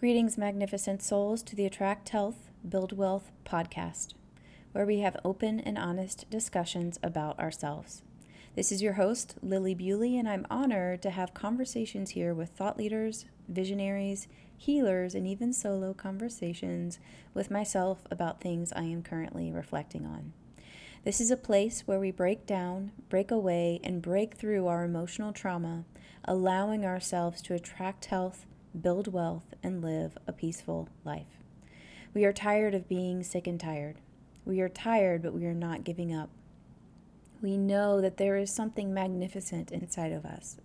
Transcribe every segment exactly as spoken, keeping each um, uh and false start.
Greetings, magnificent souls, to the Attract Health, Build Wealth podcast, where we have open and honest discussions about ourselves. This is your host, Lily Bewley, and I'm honored to have conversations here with thought leaders, visionaries, healers, and even solo conversations with myself about things I am currently reflecting on. This is a place where we break down, break away, and break through our emotional trauma, allowing ourselves to attract health, build wealth, and live a peaceful life. We are tired of being sick and tired. We are tired, but we are not giving up. We know that there is something magnificent inside of us.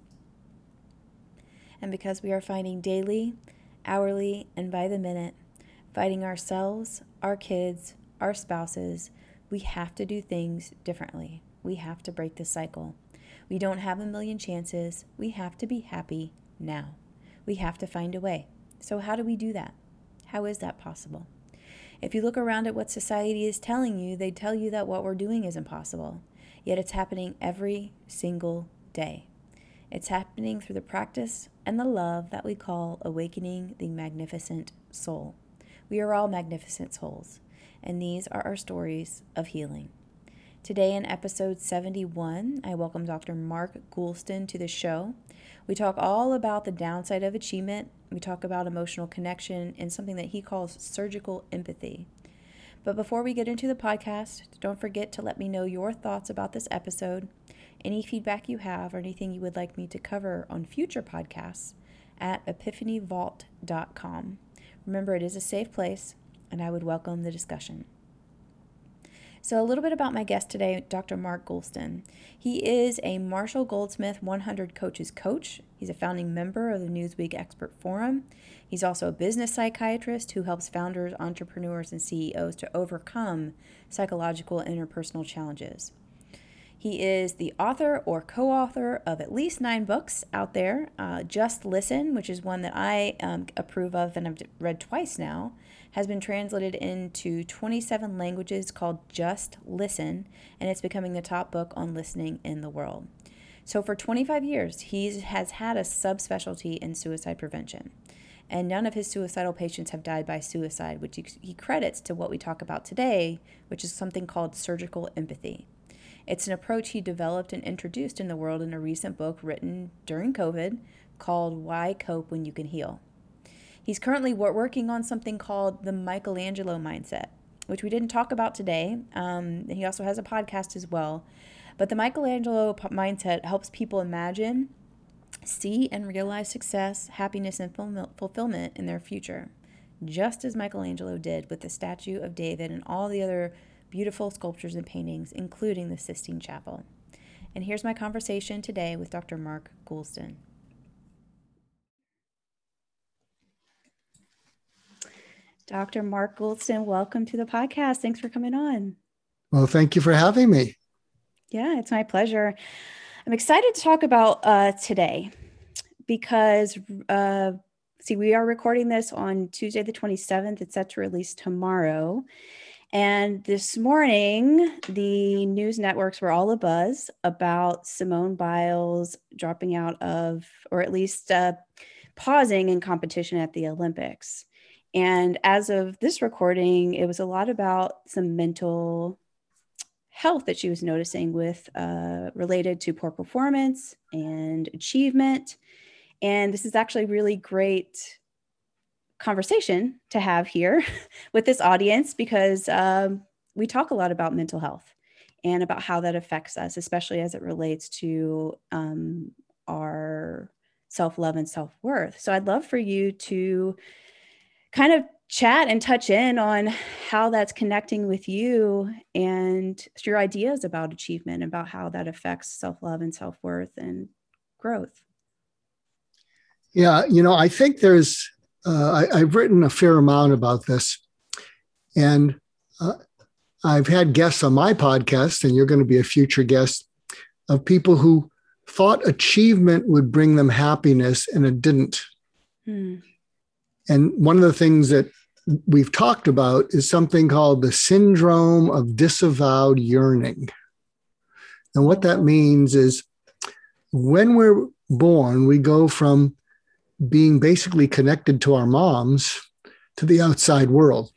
And because we are fighting daily, hourly, and by the minute, fighting ourselves, our kids, our spouses, we have to do things differently. We have to break this cycle. We don't have a million chances. We have to be happy now. We have to find a way. So how do we do that? How is that possible? If you look around at what society is telling you, they tell you that what we're doing is impossible. Yet it's happening every single day. It's happening through the practice and the love that we call awakening the magnificent soul. We are all magnificent souls, and these are our stories of healing. Today in episode seventy-one, I welcome Doctor Mark Goulston to the show. We talk all about the downside of achievement. We talk about emotional connection and something that he calls surgical empathy. But before we get into the podcast, don't forget to let me know your thoughts about this episode, any feedback you have, or anything you would like me to cover on future podcasts at epiphany vault dot com. Remember, it is a safe place, and I would welcome the discussion. So a little bit about my guest today, Doctor Mark Goulston. He is a Marshall Goldsmith one hundred Coaches coach. He's a founding member of the Newsweek Expert Forum. He's also a business psychiatrist who helps founders, entrepreneurs, and C E Os to overcome psychological and interpersonal challenges. He is the author or co-author of at least nine books out there. Uh, Just Listen, which is one that I um, approve of and I've read twice now, has been translated into twenty-seven languages, called Just Listen, and it's becoming the top book on listening in the world. So for twenty-five years, he has had a subspecialty in suicide prevention, and none of his suicidal patients have died by suicide, which he, he credits to what we talk about today, which is something called surgical empathy. It's an approach he developed and introduced in the world in a recent book written during COVID called Why Cope When You Can Heal. He's currently working on something called the Michelangelo Mindset, which we didn't talk about today. Um, he also has a podcast as well. But the Michelangelo Mindset helps people imagine, see, and realize success, happiness, and fulfillment in their future, just as Michelangelo did with the statue of David and all the other beautiful sculptures and paintings, including the Sistine Chapel. And here's my conversation today with Doctor Mark Goulston. Doctor Mark Goulston, welcome to the podcast. Thanks for coming on. Well, thank you for having me. Yeah, it's my pleasure. I'm excited to talk about uh, today because, uh, see, we are recording this on Tuesday the twenty-seventh. It's set to release tomorrow. And this morning, the news networks were all abuzz about Simone Biles dropping out of, or at least uh, pausing in competition at the Olympics. And as of this recording, it was a lot about some mental health that she was noticing with uh, related to poor performance and achievement. And this is actually really great conversation to have here with this audience because um, we talk a lot about mental health and about how that affects us, especially as it relates to um, our self-love and self-worth. So I'd love for you to kind of chat and touch in on how that's connecting with you and your ideas about achievement, about how that affects self-love and self-worth and growth. Yeah, you know, I think there's, uh, I, I've written a fair amount about this, and uh, I've had guests on my podcast, and you're going to be a future guest, of people who thought achievement would bring them happiness, and it didn't. Hmm. And one of the things that we've talked about is something called the syndrome of disavowed yearning. And what that means is when we're born, we go from being basically connected to our moms to the outside world.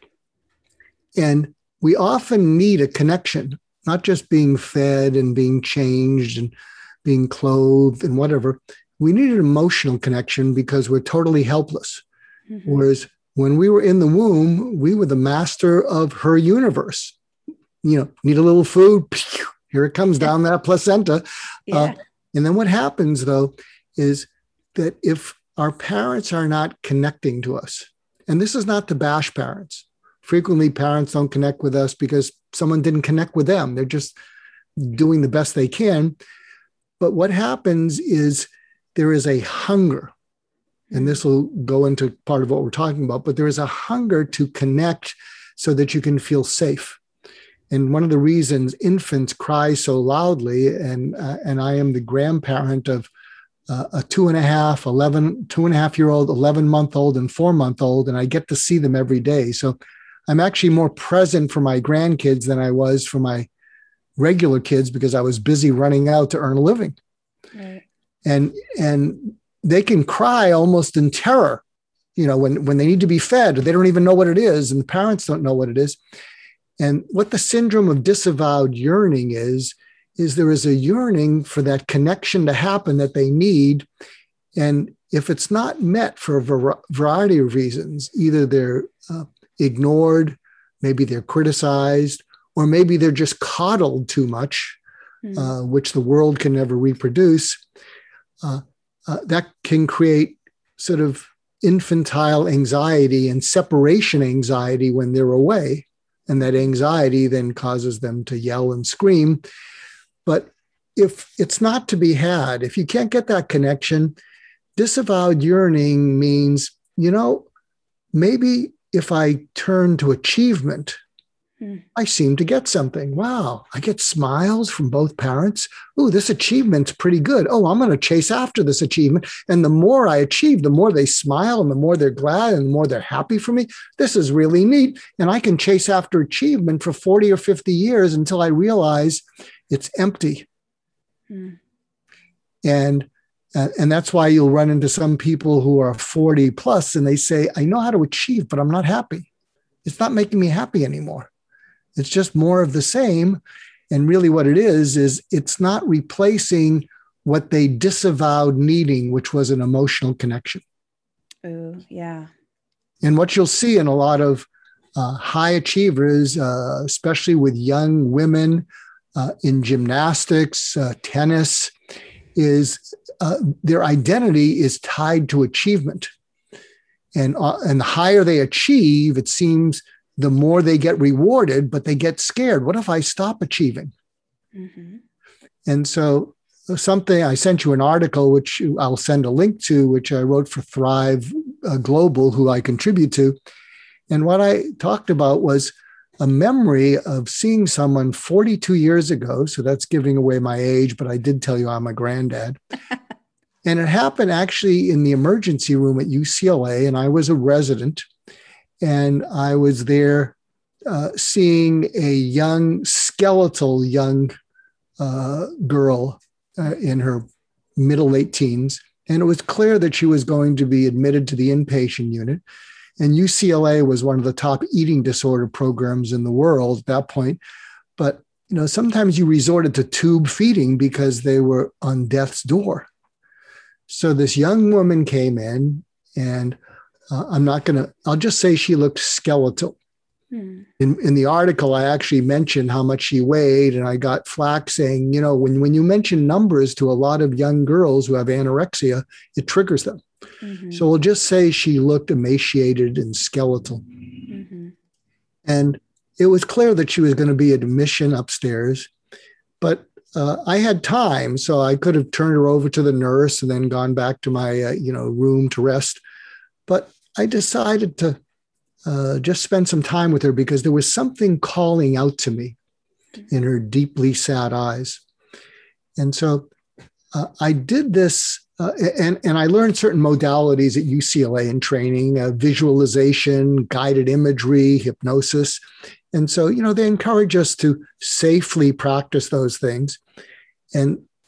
And we often need a connection, not just being fed and being changed and being clothed and whatever. We need an emotional connection because we're totally helpless. Mm-hmm. Whereas when we were in the womb, we were the master of her universe. You know, need a little food, here it comes down that placenta. Yeah. Uh, and then what happens, though, is that if our parents are not connecting to us, and this is not to bash parents. Frequently, parents don't connect with us because someone didn't connect with them. They're just doing the best they can. But what happens is there is a hunger, and this will go into part of what we're talking about, but there is a hunger to connect so that you can feel safe. And one of the reasons infants cry so loudly, and uh, and I am the grandparent of uh, a two and a half, eleven, two and a half year old, eleven month old, and four month old, and I get to see them every day. So I'm actually more present for my grandkids than I was for my regular kids because I was busy running out to earn a living. Right. And and they can cry almost in terror, you know, when when they need to be fed. They don't even know what it is, and the parents don't know what it is. And what the syndrome of disavowed yearning is, is there is a yearning for that connection to happen that they need. And if it's not met for a variety of reasons, either they're uh, ignored, maybe they're criticized, or maybe they're just coddled too much, mm. uh, which the world can never reproduce, uh, uh, that can create sort of infantile anxiety and separation anxiety when they're away. And that anxiety then causes them to yell and scream. But if it's not to be had, if you can't get that connection, disavowed yearning means, you know, maybe if I turn to achievement, mm. I seem to get something. Wow, I get smiles from both parents. Ooh, this achievement's pretty good. Oh, I'm going to chase after this achievement. And the more I achieve, the more they smile and the more they're glad and the more they're happy for me. This is really neat. And I can chase after achievement for forty or fifty years until I realize it's empty. Mm. And Uh, and that's why you'll run into some people who are forty plus and they say, I know how to achieve, but I'm not happy. It's not making me happy anymore. It's just more of the same. And really what it is, is it's not replacing what they disavowed needing, which was an emotional connection. Oh, yeah. And what you'll see in a lot of uh, high achievers, uh, especially with young women uh, in gymnastics, uh, tennis, is uh, their identity is tied to achievement. And, uh, and the higher they achieve, it seems the more they get rewarded, but they get scared. What if I stop achieving? Mm-hmm. And so something, I sent you an article, which I'll send a link to, which I wrote for Thrive uh, Global, who I contribute to. And what I talked about was a memory of seeing someone forty-two years ago. So that's giving away my age, but I did tell you I'm a granddad. And it happened actually in the emergency room at U C L A. And I was a resident and I was there uh, seeing a young, skeletal young uh, girl uh, in her middle, late teens. And it was clear that she was going to be admitted to the inpatient unit. And U C L A was one of the top eating disorder programs in the world at that point. But, you know, sometimes you resorted to tube feeding because they were on death's door. So this young woman came in and uh, I'm not going to, I'll just say she looked skeletal. Hmm. In, in the article, I actually mentioned how much she weighed and I got flack saying, you know, when, when you mention numbers to a lot of young girls who have anorexia, it triggers them. Mm-hmm. So we'll just say she looked emaciated and skeletal. Mm-hmm. And it was clear that she was going to be admission upstairs, but uh, I had time, so I could have turned her over to the nurse and then gone back to my, uh, you know, room to rest. But I decided to uh, just spend some time with her because there was something calling out to me in her deeply sad eyes. And so uh, I did this. Uh, and, and I learned certain modalities at U C L A in training, uh, visualization, guided imagery, hypnosis. And so, you know, they encourage us to safely practice those things. And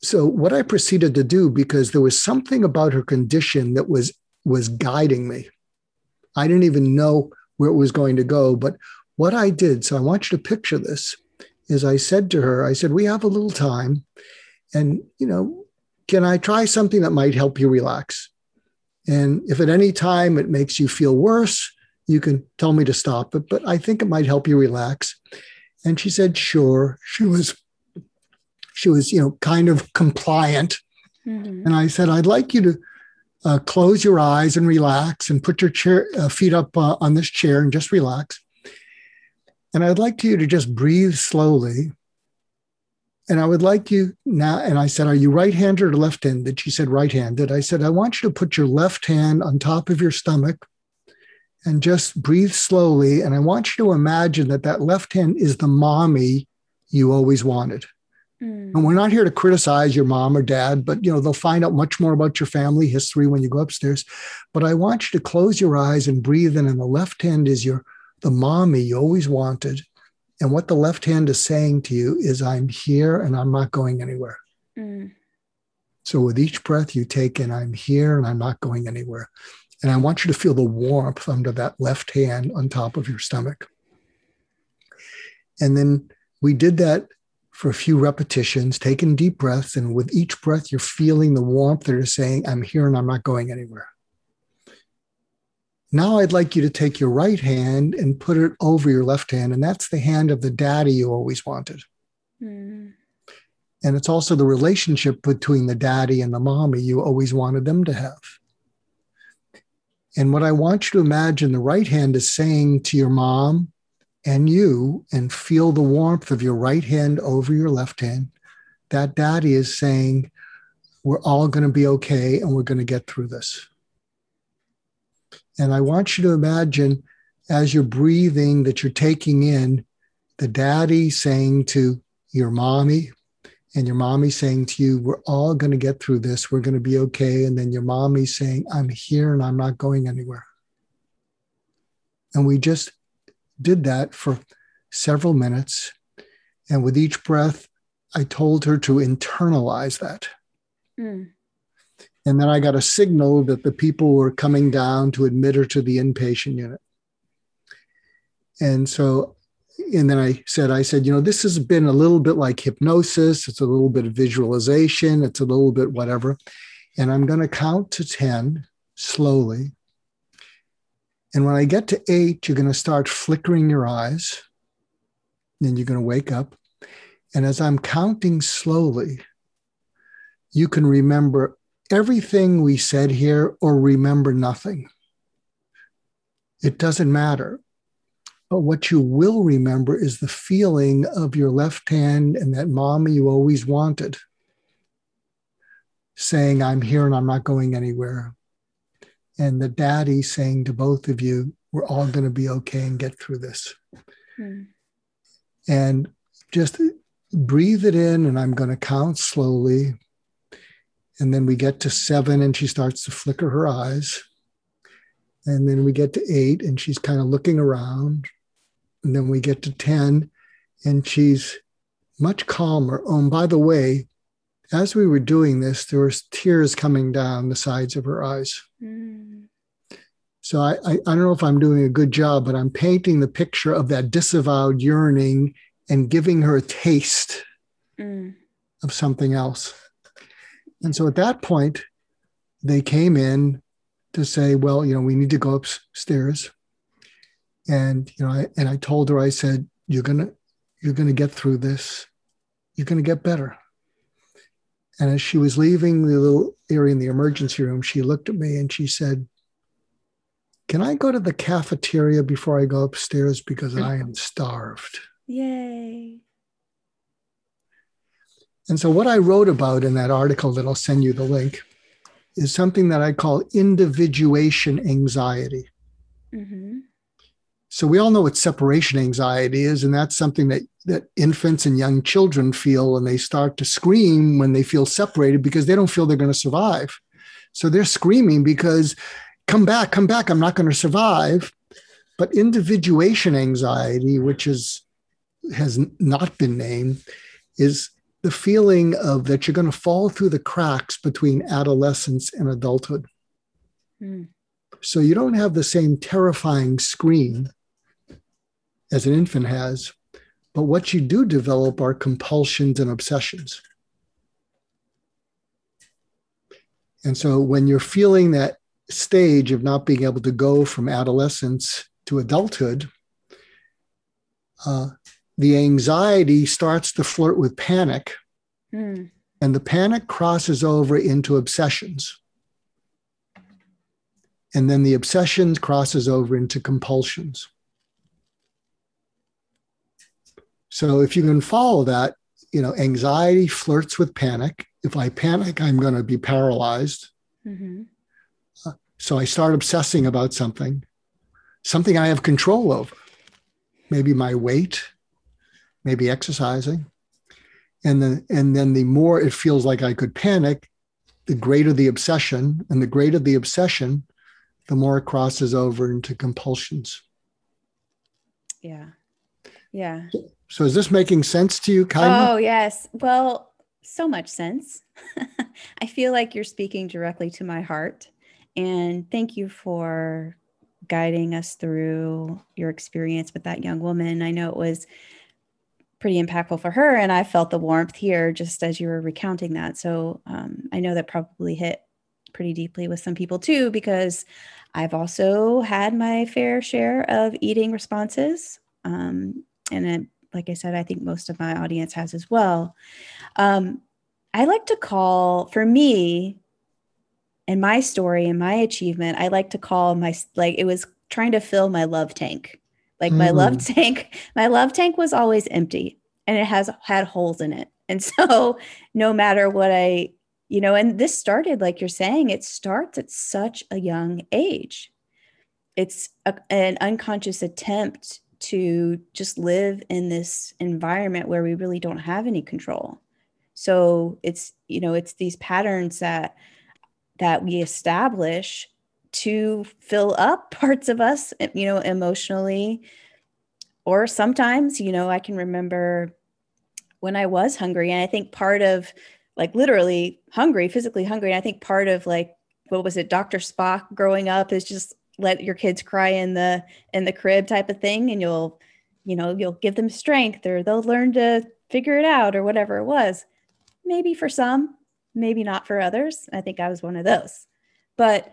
so what I proceeded to do, because there was something about her condition that was was guiding me. I didn't even know where it was going to go, but what I did, so I want you to picture this, is I said to her, I said, we have a little time, and, you know, can I try something that might help you relax? And if at any time it makes you feel worse, you can tell me to stop it, but I think it might help you relax. And she said, sure. She was, she was, you know, kind of compliant. Mm-hmm. And I said, I'd like you to uh, close your eyes and relax and put your chair, uh, feet up uh, on this chair and just relax. And I'd like you to just breathe slowly. And I would like you now, and I said, are you right-handed or left-handed? She said, right-handed. I said, I want you to put your left hand on top of your stomach and just breathe slowly. And I want you to imagine that that left hand is the mommy you always wanted. Mm. And we're not here to criticize your mom or dad, but, you know, they'll find out much more about your family history when you go upstairs. But I want you to close your eyes and breathe in. And the left hand is your the mommy you always wanted. And what the left hand is saying to you is, I'm here and I'm not going anywhere. Mm. So with each breath you take in, I'm here and I'm not going anywhere. And I want you to feel the warmth under that left hand on top of your stomach. And then we did that for a few repetitions, taking deep breaths. And with each breath, you're feeling the warmth that is saying, I'm here and I'm not going anywhere. Now I'd like you to take your right hand and put it over your left hand. And that's the hand of the daddy you always wanted. Mm. And it's also the relationship between the daddy and the mommy you always wanted them to have. And what I want you to imagine, the right hand is saying to your mom and you, and feel the warmth of your right hand over your left hand. That daddy is saying, we're all going to be okay and we're going to get through this. And I want you to imagine, as you're breathing, that you're taking in the daddy saying to your mommy, and your mommy saying to you, we're all going to get through this. We're going to be okay. And then your mommy saying, I'm here and I'm not going anywhere. And we just did that for several minutes. And with each breath, I told her to internalize that. Mm. And then I got a signal that the people were coming down to admit her to the inpatient unit. And so, and then I said, I said, you know, this has been a little bit like hypnosis. It's a little bit of visualization. It's a little bit whatever. And I'm going to count to ten slowly. And when I get to eight, you're going to start flickering your eyes. Then you're going to wake up. And as I'm counting slowly, you can remember everything we said here or remember nothing. It doesn't matter. But what you will remember is the feeling of your left hand and that mommy you always wanted, saying, I'm here and I'm not going anywhere. And the daddy saying to both of you, we're all going to be okay and get through this. Hmm. And just breathe it in, and I'm going to count slowly. And then we get to seven and she starts to flicker her eyes. And then we get to eight and she's kind of looking around. And then we get to ten and she's much calmer. Oh, and by the way, as we were doing this, there were tears coming down the sides of her eyes. Mm. So I, I, I don't know if I'm doing a good job, but I'm painting the picture of that disavowed yearning and giving her a taste mm. of something else. And so at that point, they came in to say, well, you know, we need to go upstairs. And, you know, I, and I told her, I said, you're going to, you're going to get through this. You're going to get better. And as she was leaving the little area in the emergency room, she looked at me and she said, can I go to the cafeteria before I go upstairs? Because I am starved. Yay. And so what I wrote about in that article that I'll send you the link is something that I call individuation anxiety. Mm-hmm. So we all know what separation anxiety is, and that's something that, that infants and young children feel, and they start to scream when they feel separated because they don't feel they're going to survive. So they're screaming because, come back, come back, I'm not going to survive. But individuation anxiety, which is has not been named, is the feeling of that you're going to fall through the cracks between adolescence and adulthood. Mm. So you don't have the same terrifying scream as an infant has, but what you do develop are compulsions and obsessions. And so when you're feeling that stage of not being able to go from adolescence to adulthood, uh, the anxiety starts to flirt with panic, Mm. and the panic crosses over into obsessions. And then the obsession crosses over into compulsions. So if you can follow that, you know, anxiety flirts with panic. If I panic, I'm going to be paralyzed. Mm-hmm. Uh, so I start obsessing about something, something I have control over, maybe my weight, maybe exercising. And then, and then the more it feels like I could panic, the greater the obsession, and the greater the obsession, the more it crosses over into compulsions. Yeah. Yeah. So is this making sense to you, Kaima? Oh, yes. Well, so much sense. I feel like you're speaking directly to my heart. And thank you for guiding us through your experience with that young woman. I know it was pretty impactful for her, and I felt the warmth here just as you were recounting that. So um, I know that probably hit pretty deeply with some people too, because I've also had my fair share of eating responses. Um, and it, like I said, I think most of my audience has as well. Um, I like to call, for me, and my story and my achievement, I like to call my, like, it was trying to fill my love tank. Like my love Mm. tank, my love tank was always empty and it has had holes in it. And so no matter what I, you know, and this started, like you're saying, it starts at such a young age. It's a, an unconscious attempt to just live in this environment where we really don't have any control. So it's, you know, it's these patterns that that we establish to fill up parts of us, you know, emotionally. Or sometimes, you know, I can remember when I was hungry, and I think part of, like, literally hungry, physically hungry. And I think part of, like, what was it, Doctor Spock growing up is just let your kids cry in the in the crib type of thing, and you'll, you know, you'll give them strength, or they'll learn to figure it out, or whatever it was. Maybe for some, maybe not for others. I think I was one of those. But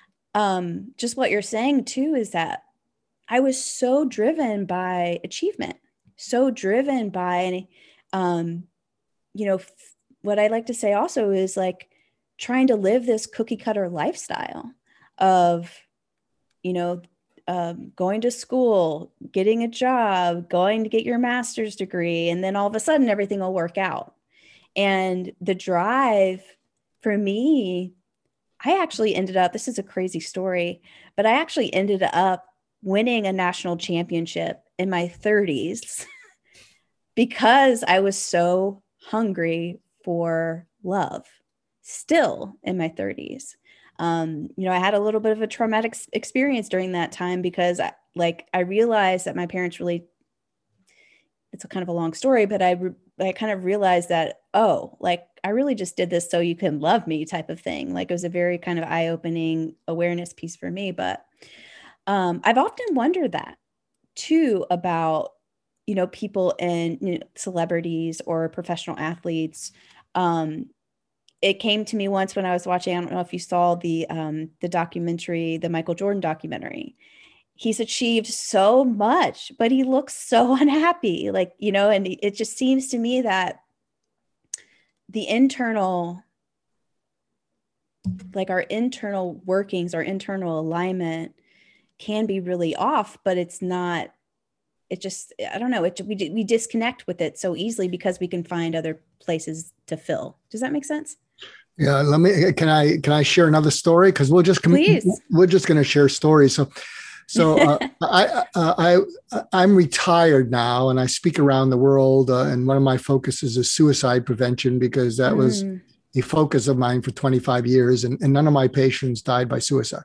um, just what you're saying too is that I was so driven by achievement, so driven by, um, you know, f- what I like to say also is, like, trying to live this cookie cutter lifestyle of, you know, um, going to school, getting a job, going to get your master's degree, and then all of a sudden everything will work out. And the drive for me, I actually ended up, this is a crazy story, but I actually ended up winning a national championship in my thirties because I was so hungry for love, still in my thirties. Um, you know, I had a little bit of a traumatic experience during that time because I, like, I realized that my parents really, it's a kind of a long story, but I, I kind of realized that, oh, like, I really just did this so you can love me type of thing. Like, it was a very kind of eye-opening awareness piece for me. But um, I've often wondered that too about, you know, people and, you know, celebrities or professional athletes. Um, it came to me once when I was watching, I don't know if you saw the um, the documentary, the Michael Jordan documentary. He's achieved so much, but he looks so unhappy. Like, you know, and it just seems to me that the internal, like our internal workings, our internal alignment can be really off, but it's not, it just, I don't know, it, we, we disconnect with it so easily because we can find other places to fill. Does that make sense? Yeah, let me. Can I can I share another story? Because we're just Please. we're just going to share stories. So, so uh, I I I I'm retired now, and I speak around the world. Uh, and one of my focuses is suicide prevention because that was Mm. a focus of mine for twenty-five years, and, and none of my patients died by suicide.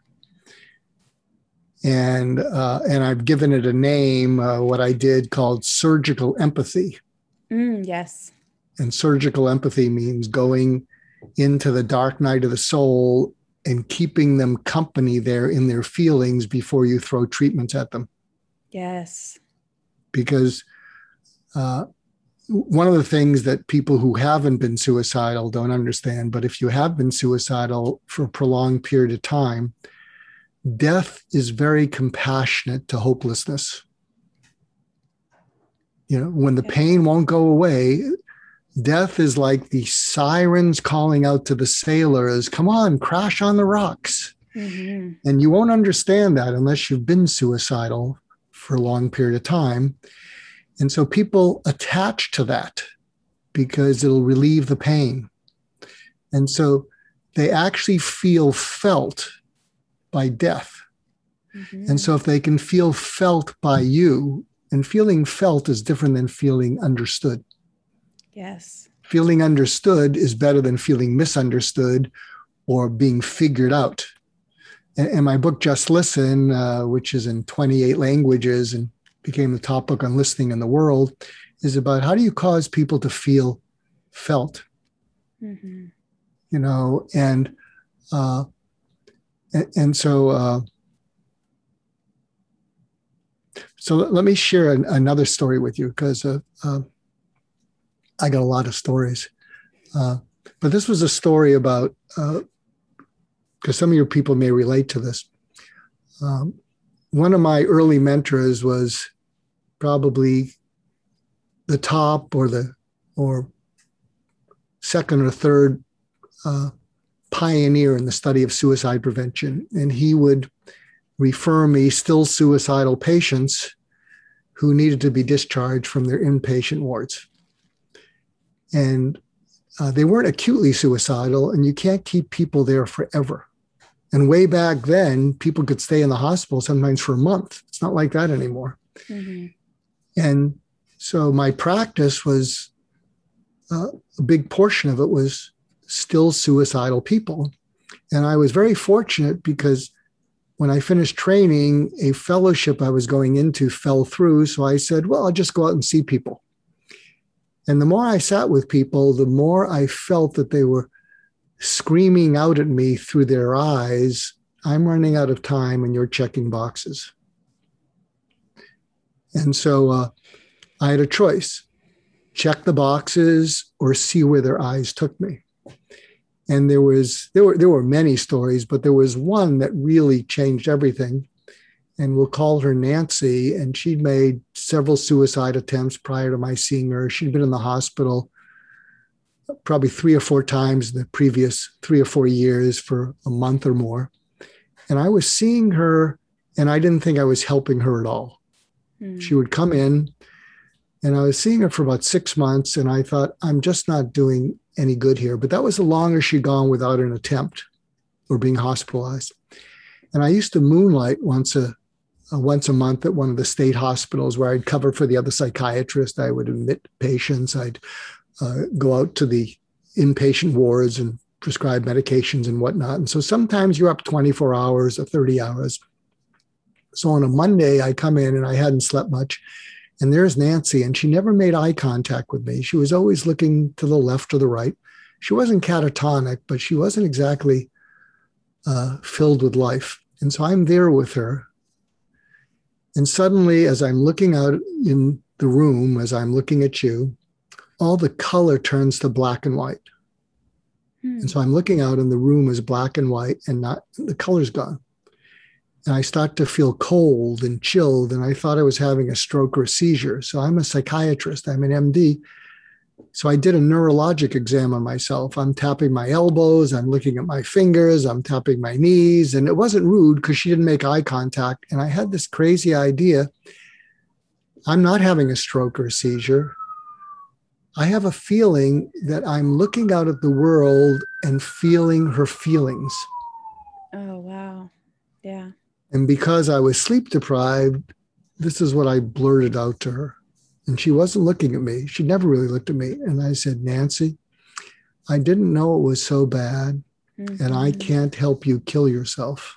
And uh, and I've given it a name, uh, what I did called surgical empathy. Mm, yes. And surgical empathy means going into the dark night of the soul and keeping them company there in their feelings before you throw treatments at them. Yes. Because uh, one of the things that people who haven't been suicidal don't understand, but if you have been suicidal for a prolonged period of time, death is very compassionate to hopelessness. You know, when the pain won't go away, death is like the sirens calling out to the sailors, come on, crash on the rocks. Mm-hmm. And you won't understand that unless you've been suicidal for a long period of time. And so people attach to that because it'll relieve the pain. And so they actually feel felt by death. Mm-hmm. And so if they can feel felt by you, and feeling felt is different than feeling understood. Yes. Feeling understood is better than feeling misunderstood or being figured out. And, and my book, Just Listen, uh, which is in twenty-eight languages and became the top book on listening in the world, is about how do you cause people to feel felt? Mm-hmm. You know, and uh, and, and so uh, so let me share an, another story with you because uh, uh, I got a lot of stories. Uh, but this was a story about, because uh, some of your people may relate to this. Um, one of my early mentors was probably the top or the or second or third uh, pioneer in the study of suicide prevention. And he would refer me still suicidal patients who needed to be discharged from their inpatient wards. And uh, they weren't acutely suicidal, and you can't keep people there forever. And way back then, people could stay in the hospital sometimes for a month. It's not like that anymore. Mm-hmm. And so my practice was, uh, a big portion of it was still suicidal people. And I was very fortunate because when I finished training, a fellowship I was going into fell through. So I said, well, I'll just go out and see people. And the more I sat with people, the more I felt that they were screaming out at me through their eyes, I'm running out of time and you're checking boxes. And so uh, I had a choice, check the boxes or see where their eyes took me. And there was there were there were many stories, but there was one that really changed everything. And we'll call her Nancy. And she'd made several suicide attempts prior to my seeing her. She'd been in the hospital probably three or four times in the previous three or four years for a month or more. And I was seeing her, and I didn't think I was helping her at all. Mm. She would come in, and I was seeing her for about six months, and I thought, I'm just not doing any good here. But that was the longest she'd gone without an attempt or being hospitalized. And I used to moonlight once a Uh, once a month at one of the state hospitals where I'd cover for the other psychiatrist. I would admit patients. I'd uh, go out to the inpatient wards and prescribe medications and whatnot. And so sometimes you're up twenty-four hours or thirty hours. So on a Monday, I come in and I hadn't slept much. And there's Nancy, and she never made eye contact with me. She was always looking to the left or the right. She wasn't catatonic, but she wasn't exactly uh, filled with life. And so I'm there with her. And suddenly, as I'm looking out in the room, as I'm looking at you, all the color turns to black and white. Hmm. And so I'm looking out and the room is black and white and not the color's gone. And I start to feel cold and chilled. And I thought I was having a stroke or a seizure. So I'm a psychiatrist. I'm an M D. So I did a neurologic exam on myself. I'm tapping my elbows. I'm looking at my fingers. I'm tapping my knees. And it wasn't rude because she didn't make eye contact. And I had this crazy idea. I'm not having a stroke or a seizure. I have a feeling that I'm looking out at the world and feeling her feelings. Oh, wow. Yeah. And because I was sleep deprived, this is what I blurted out to her. And she wasn't looking at me. She never really looked at me. And I said, Nancy, I didn't know it was so bad. Mm-hmm. And I can't help you kill yourself.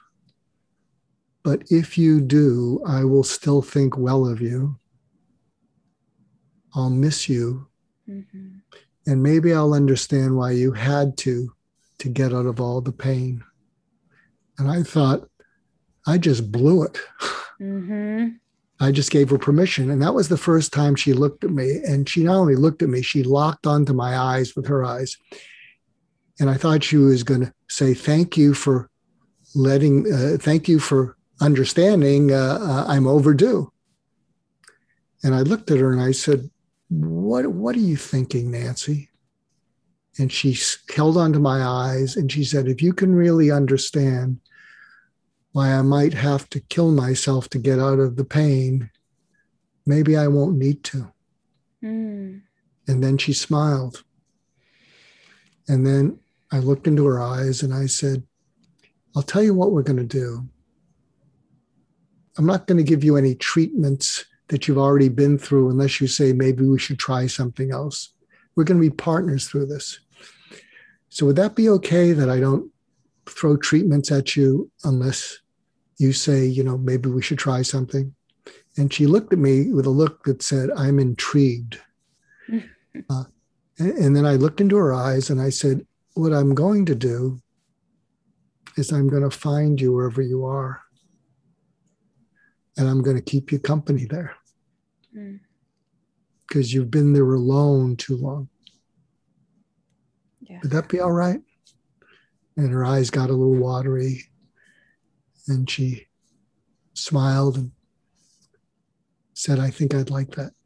But if you do, I will still think well of you. I'll miss you. Mm-hmm. And maybe I'll understand why you had to, to get out of all the pain. And I thought, I just blew it. Mm-hmm. I just gave her permission. And that was the first time she looked at me. And she not only looked at me, she locked onto my eyes with her eyes. And I thought she was going to say, thank you for letting, uh, thank you for understanding. Uh, uh, I'm overdue. And I looked at her and I said, what, what are you thinking, Nancy? And she held onto my eyes and she said, if you can really understand why I might have to kill myself to get out of the pain, maybe I won't need to. Mm. And then she smiled. And then I looked into her eyes and I said, I'll tell you what we're going to do. I'm not going to give you any treatments that you've already been through unless you say maybe we should try something else. We're going to be partners through this. So would that be okay that I don't throw treatments at you unless you say, you know, maybe we should try something? And she looked at me with a look that said, I'm intrigued. uh, and, and then I looked into her eyes and I said, what I'm going to do is I'm going to find you wherever you are. And I'm going to keep you company there. Because mm. you've been there alone too long. Yeah. Would that be all right? And her eyes got a little watery. And she smiled and said, I think I'd like that.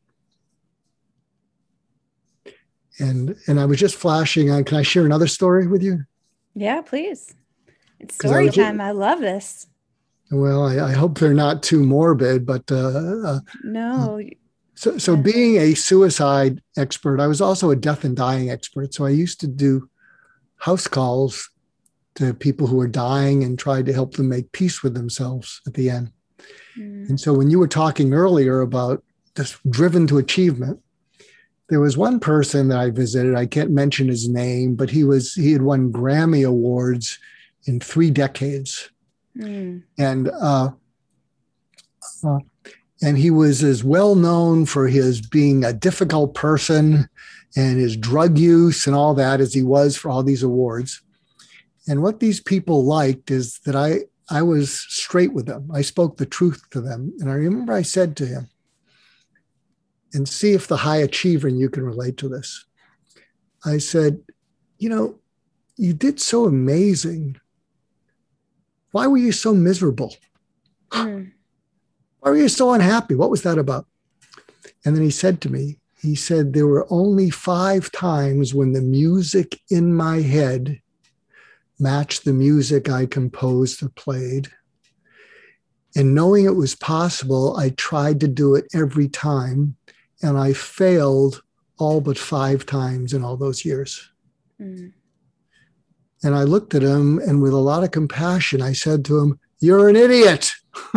And and I was just flashing on, can I share another story with you? Yeah, please. It's story I time. I love this. Well, I, I hope they're not too morbid, but uh, uh, no. Uh, so, so yeah. Being a suicide expert, I was also a death and dying expert. So I used to do house calls to people who were dying and tried to help them make peace with themselves at the end. Mm. And so when you were talking earlier about this driven to achievement, there was one person that I visited. I can't mention his name, but he was he had won Grammy Awards in three decades. Mm. And uh, uh, and he was as well known for his being a difficult person and his drug use and all that as he was for all these awards. And what these people liked is that I, I was straight with them. I spoke the truth to them. And I remember I said to him, and see if the high achiever and you can relate to this. I said, you know, you did so amazing. Why were you so miserable? Mm. Why were you so unhappy? What was that about? And then he said to me, he said, there were only five times when the music in my head matched the music I composed or played. And knowing it was possible, I tried to do it every time. And I failed all but five times in all those years. Mm. And I looked at him, and with a lot of compassion, I said to him, you're an idiot.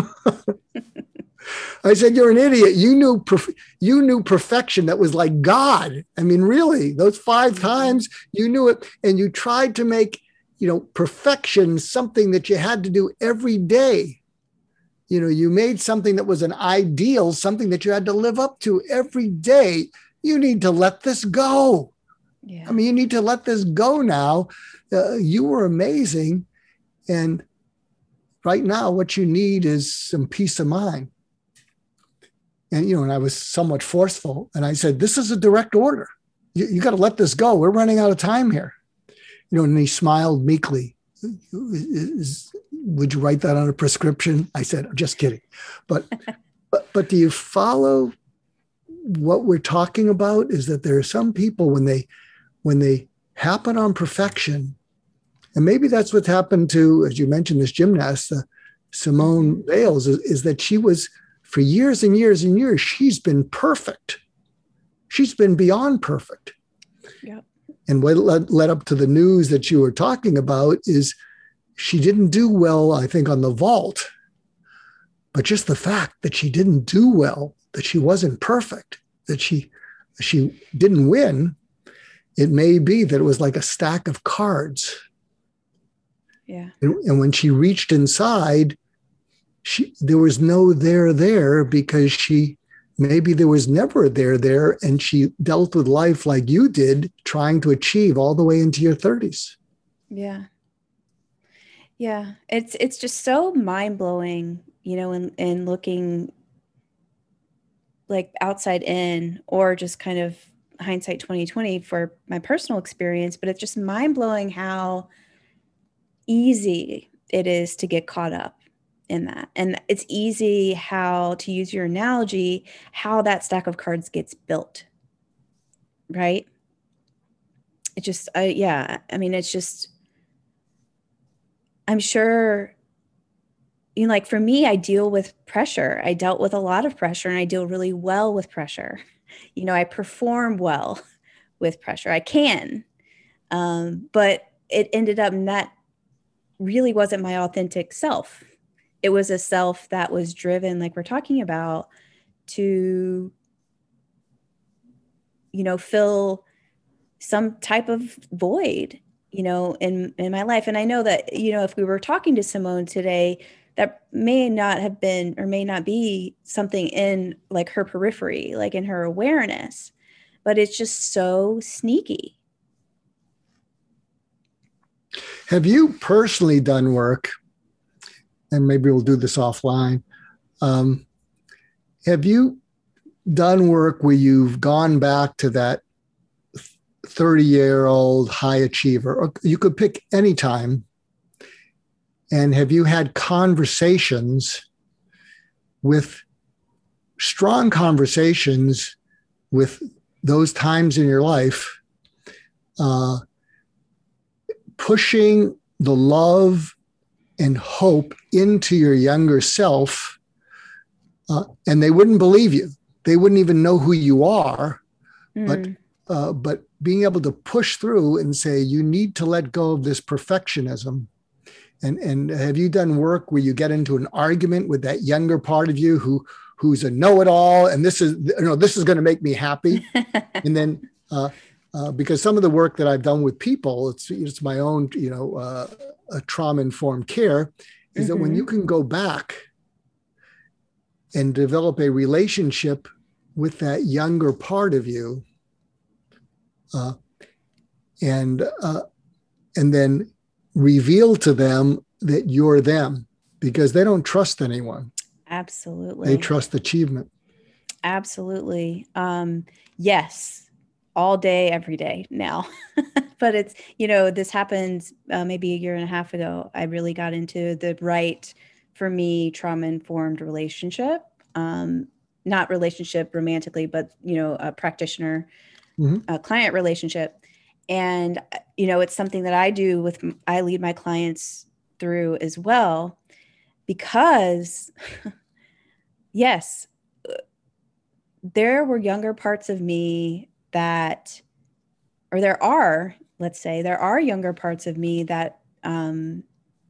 I said, you're an idiot. You knew, perf- you knew perfection that was like God. I mean, really, those five times you knew it. And you tried to make, you know, perfection something that you had to do every day. You know, you made something that was an ideal, something that you had to live up to every day. You need to let this go. Yeah. I mean, you need to let this go now. Uh, you were amazing. And right now, what you need is some peace of mind. And, you know, and I was somewhat forceful. And I said, this is a direct order. You, you got to let this go. We're running out of time here. You know, and he smiled meekly. Is, would you write that on a prescription? I said, I'm just kidding. But, but, but do you follow what we're talking about? Is that there are some people when they, when they happen on perfection, and maybe that's what's happened to, as you mentioned, this gymnast, uh, Simone Biles, is, is that she was, for years and years and years, she's been perfect. She's been beyond perfect. Yep. And what led, led up to the news that you were talking about is she didn't do well, I think, on the vault. But just the fact that she didn't do well, that she wasn't perfect, that she she didn't win, it may be that it was like a stack of cards. Yeah. And, and when she reached inside, she there was no there there because she maybe there was never a there there, and she dealt with life like you did, trying to achieve all the way into your thirties. Yeah. Yeah. It's it's just so mind-blowing, you know, in, in looking like outside in, or just kind of hindsight twenty twenty for my personal experience, but it's just mind-blowing how easy it is to get caught up in that. And it's easy how, to use your analogy, how that stack of cards gets built, right? It just, I, yeah, I mean, it's just, I'm sure, you know, like for me, I deal with pressure. I dealt with a lot of pressure, and I deal really well with pressure. You know, I perform well with pressure. I can, um, but it ended up that really wasn't my authentic self. It was a self that was driven, like we're talking about, to, you know, fill some type of void, you know, in, in my life. And I know that, you know, if we were talking to Simone today, that may not have been, or may not be something in like her periphery, like in her awareness, but it's just so sneaky. Have you personally done work, and maybe we'll do this offline? Um, have you done work where you've gone back to that thirty year old high achiever, or you could pick any time? And have you had conversations with strong conversations with those times in your life, uh, pushing the love and hope into your younger self, uh, and they wouldn't believe you. They wouldn't even know who you are, mm. but uh, but being able to push through and say, you need to let go of this perfectionism. And and have you done work where you get into an argument with that younger part of you who who's a know-it-all, and this is, you know, this is going to make me happy, and then uh, uh, because some of the work that I've done with people, it's it's my own, you know, uh, a trauma-informed care, is mm-hmm. that when you can go back and develop a relationship with that younger part of you, uh, and uh, and then reveal to them that you're them, because they don't trust anyone. Absolutely. They trust achievement. Absolutely. Um, yes. All day, every day now. But it's, you know, this happened uh, maybe a year and a half ago. I really got into the right, for me, trauma-informed relationship. Um, not relationship romantically, but, you know, a practitioner, mm-hmm. a client relationship. And, you know, it's something that I do with, I lead my clients through as well, because yes, there were younger parts of me that, or there are, let's say, there are younger parts of me that, um,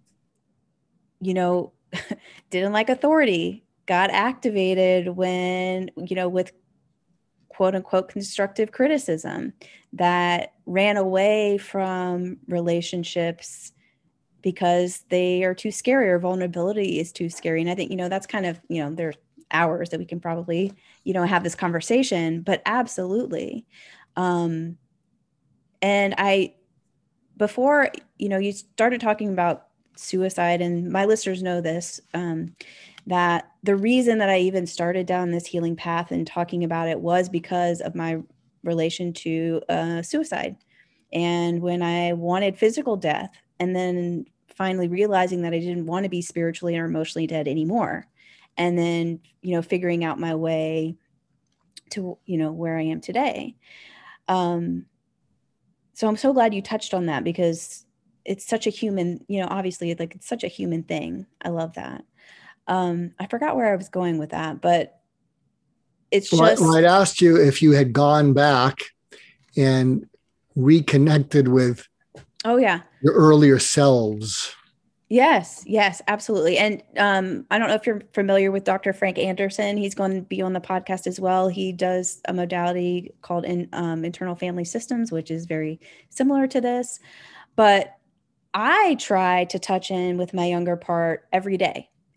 you know, didn't like authority, got activated when, you know, with quote unquote constructive criticism, that ran away from relationships because they are too scary, or vulnerability is too scary. And I think, you know, that's kind of, you know, there's hours that we can probably, you know, have this conversation, but absolutely. Um, and I, before, you know, you started talking about suicide, and my listeners know this, um, that the reason that I even started down this healing path and talking about it was because of my relation to uh, suicide. And when I wanted physical death, and then finally realizing that I didn't want to be spiritually or emotionally dead anymore. And then, you know, figuring out my way to, you know, where I am today. Um, so I'm so glad you touched on that, because it's such a human, you know, obviously, like, it's such a human thing. I love that. Um, I forgot where I was going with that, but it's just. Well, I'd asked you if you had gone back and reconnected with Oh, yeah. your earlier selves. Yes, yes, absolutely. And um, I don't know if you're familiar with Doctor Frank Anderson. He's going to be on the podcast as well. He does a modality called in, um, internal family systems, which is very similar to this. But I try to touch in with my younger part every day.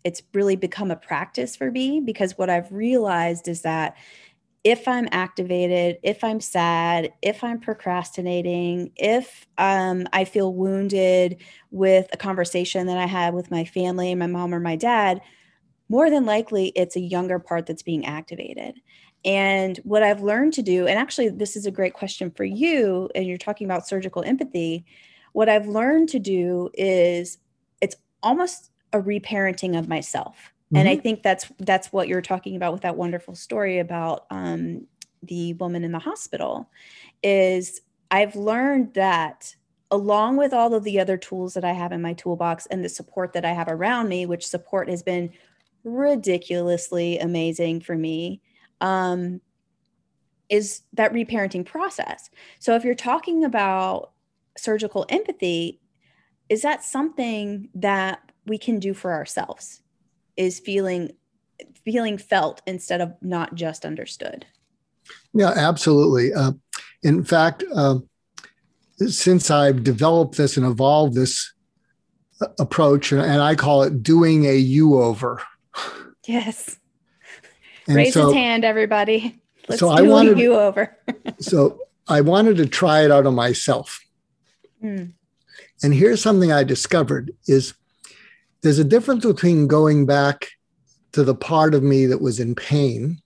it's really become a practice for me, because what I've realized is that if I'm activated, if I'm sad, if I'm procrastinating, if um, I feel wounded with a conversation that I had with my family, my mom or my dad, more than likely it's a younger part that's being activated. And what I've learned to do, and actually this is a great question for you, and you're talking about surgical empathy, what I've learned to do is it's almost a reparenting of myself. Mm-hmm. And I think that's that's what you're talking about with that wonderful story about um, the woman in the hospital, is I've learned that along with all of the other tools that I have in my toolbox and the support that I have around me, which support has been ridiculously amazing for me, um, is that reparenting process. So if you're talking about surgical empathy, is that something that we can do for ourselves? Is feeling feeling felt instead of not just understood? Yeah, absolutely. Uh, in fact, uh, since I've developed this and evolved this approach, and I call it doing a you-over. Yes. And Raise so, his hand, everybody. Let's so do I wanted, a you-over. So I wanted to try it out on myself. Mm. And here's something I discovered is there's a difference between going back to the part of me that was in pain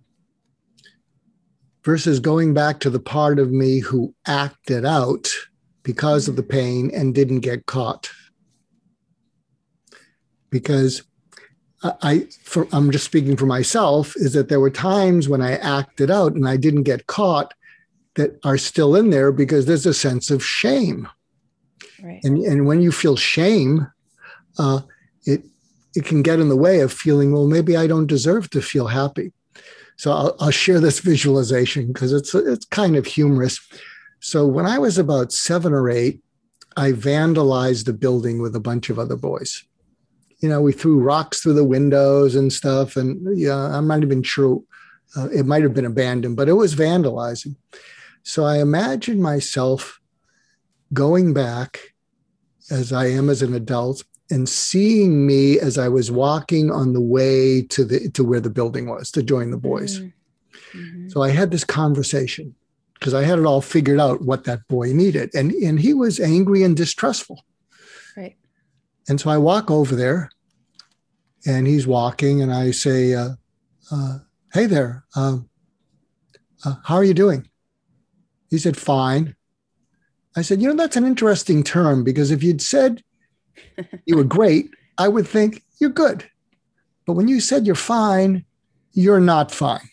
versus going back to the part of me who acted out because of the pain and didn't get caught. Because I, for, I'm just speaking for myself, is that there were times when I acted out and I didn't get caught that are still in there because there's a sense of shame. Right. And, and when you feel shame, uh, it it can get in the way of feeling, well, maybe I don't deserve to feel happy. So I'll, I'll share this visualization because it's it's kind of humorous. So when I was about seven or eight, I vandalized a building with a bunch of other boys. You know, we threw rocks through the windows and stuff. And yeah, I'm not even sure. Uh, it might have been abandoned, but it was vandalizing. So I imagined myself going back as I am as an adult and seeing me as I was walking on the way to the to where the building was to join the boys. Mm-hmm. So I had this conversation because I had it all figured out what that boy needed. And, and he was angry and distrustful. Right. And so I walk over there and he's walking and I say, uh, uh, hey there, um, uh, how are you doing? He said, fine. I said, you know, that's an interesting term because if you'd said you were great, I would think you're good. But when you said you're fine, you're not fine.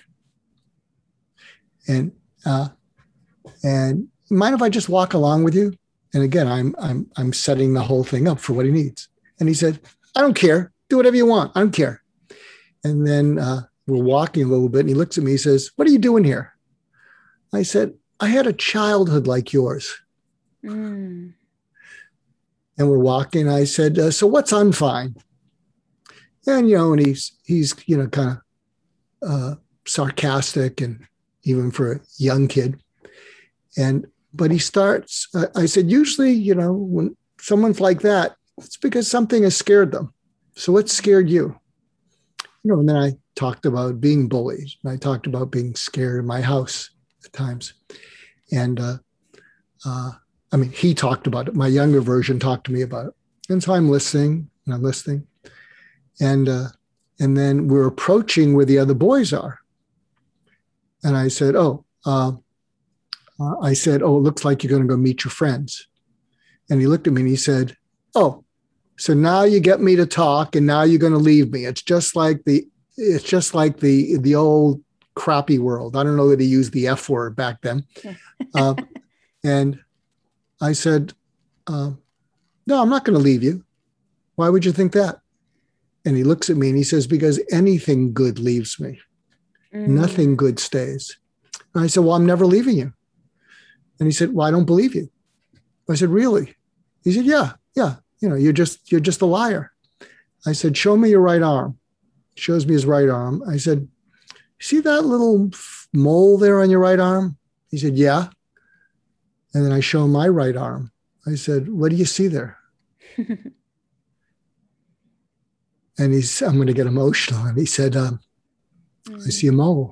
And uh, and mind if I just walk along with you? And again, I'm I'm I'm setting the whole thing up for what he needs. And he said, I don't care. Do whatever you want. I don't care. And then uh, we're walking a little bit, and he looks at me. He says, what are you doing here? I said, I had a childhood like yours. Mm. And we're walking. I said, uh, so what's unfine? And, you know, and he's, he's, you know, kind of uh, sarcastic and even for a young kid. And, but he starts, uh, I said, usually, you know, when someone's like that, it's because something has scared them. So what scared you? You know, and then I talked about being bullied. And I talked about being scared in my house at times. And, uh, uh, I mean, he talked about it. My younger version talked to me about it. And so I'm listening and I'm listening. And uh, and then we're approaching where the other boys are. And I said, oh, uh, uh, I said, oh, it looks like you're going to go meet your friends. And he looked at me and he said, oh, so now you get me to talk and now you're going to leave me. It's just like the it's just like the the old crappy world. I don't know that he used the F word back then. uh, and I said, uh, no, I'm not going to leave you. Why would you think that? And he looks at me and he says, because anything good leaves me. Mm. Nothing good stays. And I said, well, I'm never leaving you. And he said, well, I don't believe you. I said, really? He said, yeah, yeah. You know, you're just, you're just a liar. I said, show me your right arm. He shows me his right arm. I said, see that little mole there on your right arm? He said, yeah. And then I show him my right arm. I said, what do you see there? And he's, I'm going to get emotional. And he said, um, Mm. I see a mole.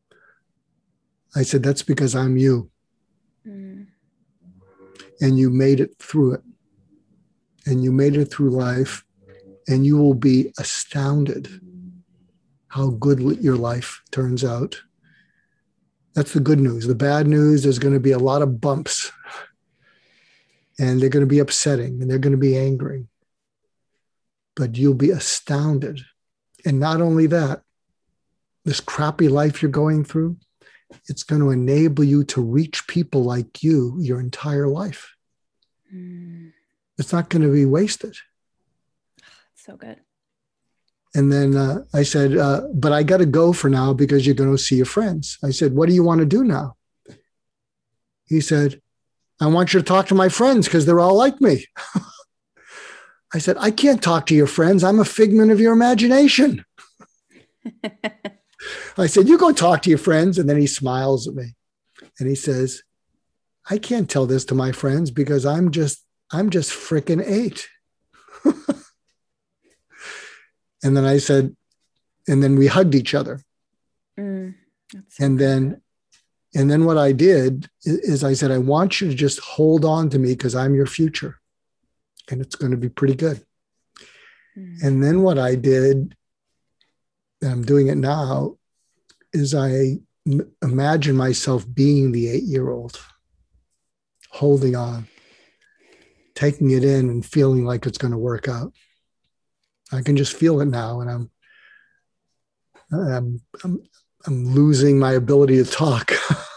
I said, that's because I'm you. Mm. And you made it through it. And you made it through life. And you will be astounded how good your life turns out. That's the good news. The bad news, there's going to be a lot of bumps. And they're going to be upsetting. And they're going to be angry. But you'll be astounded. And not only that, this crappy life you're going through, it's going to enable you to reach people like you your entire life. Mm. It's not going to be wasted. So good. And then uh, I said, uh, but I got to go for now because you're going to see your friends. I said, what do you want to do now? He said, I want you to talk to my friends because they're all like me. I said, I can't talk to your friends. I'm a figment of your imagination. I said, you go talk to your friends. And then he smiles at me and he says, I can't tell this to my friends because I'm just, I'm just frickin' eight. And then I said, and then we hugged each other. Mm, that's so and good. then, and then what I did is I said, I want you to just hold on to me because I'm your future and it's going to be pretty good. Mm. And then what I did, and I'm doing it now, is I m- imagine myself being the eight-year-old, holding on, taking it in and feeling like it's going to work out. I can just feel it now, and I'm I'm I'm, I'm losing my ability to talk.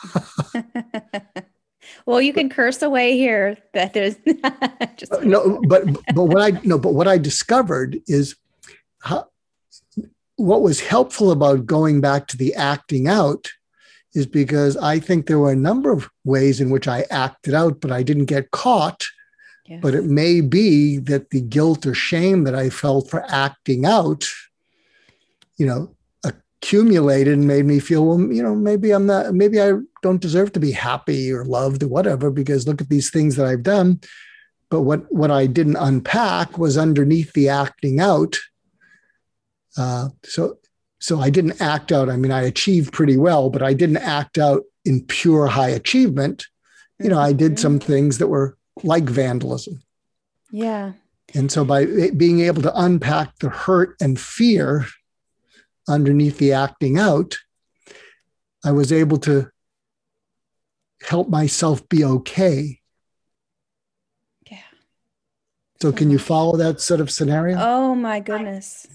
Well, you can curse away here. That is just kidding. no, but but what I no, but what I discovered is how, what was helpful about going back to the acting out is because I think there were a number of ways in which I acted out, but I didn't get caught. Yes. But it may be that the guilt or shame that I felt for acting out, you know, accumulated and made me feel, well, you know, maybe I'm not, maybe I don't deserve to be happy or loved or whatever, because look at these things that I've done. But what, what I didn't unpack was underneath the acting out. Uh, so, so I didn't act out. I mean, I achieved pretty well, but I didn't act out in pure high achievement. You know, I did some things that were like vandalism. Yeah. And so by being able to unpack the hurt and fear underneath the acting out, I was able to help myself be okay. Yeah. So, So can you much. follow that sort of scenario? Oh my goodness.